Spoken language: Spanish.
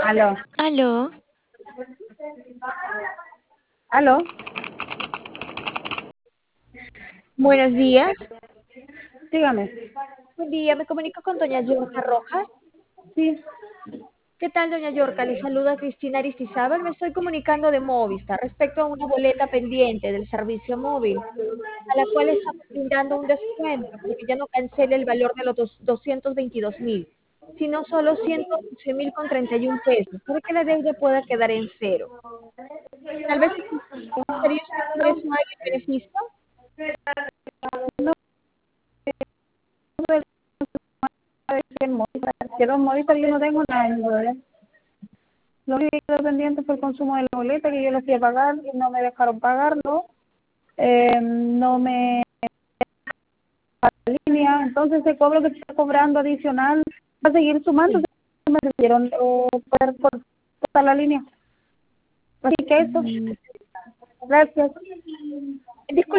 Aló, Aló, aló, buenos días. dígame. Buen día, me comunico con doña Yorca Rojas. Sí, ¿Qué tal, doña Yorca? Le saluda Cristina Aristizábal. Me estoy comunicando de Movistar respecto a una boleta pendiente del servicio móvil, a la cual estamos brindando un descuento para que ya no cancele el valor de los 222.000, sino solo 111.031 pesos, para que la deuda pueda quedar en cero. Tal vez gustaría usted con eso hay beneficio. en Movistar. Quiero Movistar, yo no tengo nada en Movistar. Lo único que quedó pendiente fue el consumo de la boleta, que yo lo fui a pagar y no me dejaron pagarlo. No me línea, entonces ese cobro que se está cobrando adicional va a seguir sumando. Sí. Me recibieron poder cortar la línea. Así que eso, Mm, gracias. Disculpe,